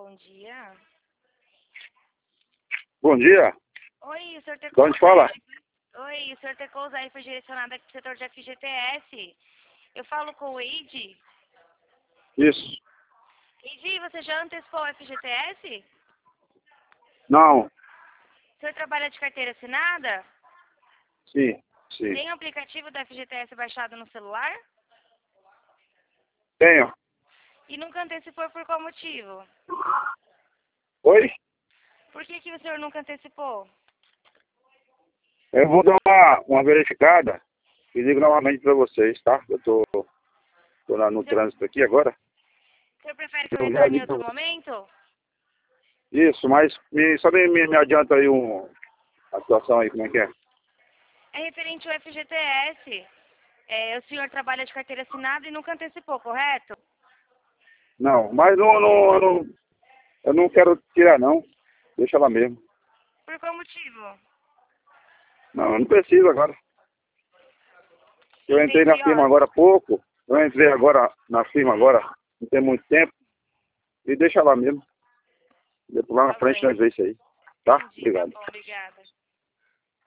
bom dia. Bom dia. Oi, o senhor De Tecou. onde fala? Oi, o senhor Tecou aí foi direcionado aqui pro setor de FGTS. Eu falo com o Eide. Isso. Eide, você já antecipou o FGTS? Não. O senhor trabalha de carteira assinada? Sim. Sim. Tem o aplicativo da FGTS baixado no celular? Tenho. E nunca antecipou por qual motivo? Oi? Por que o senhor nunca antecipou? Eu vou dar uma verificada e ligo novamente para vocês, tá? Eu tô no trânsito aqui agora. O senhor prefere que eu Eu já retorne em ligo pra outro vocês. momento? Isso, mas só me adianta aí a situação aí, como é que é? É referente ao FGTS. O senhor trabalha de carteira assinada e nunca antecipou, correto? Não, mas eu não quero tirar não. Deixa lá mesmo. Por qual motivo? Não, eu não preciso agora. Eu entrei na Entendi, firma ó. agora há pouco. Eu entrei agora na firma agora, não tem muito tempo. E deixa lá mesmo. Depois lá na Tá frente bem. nós vemos isso aí. Tá? Entendi, tá Obrigado. bom, obrigada.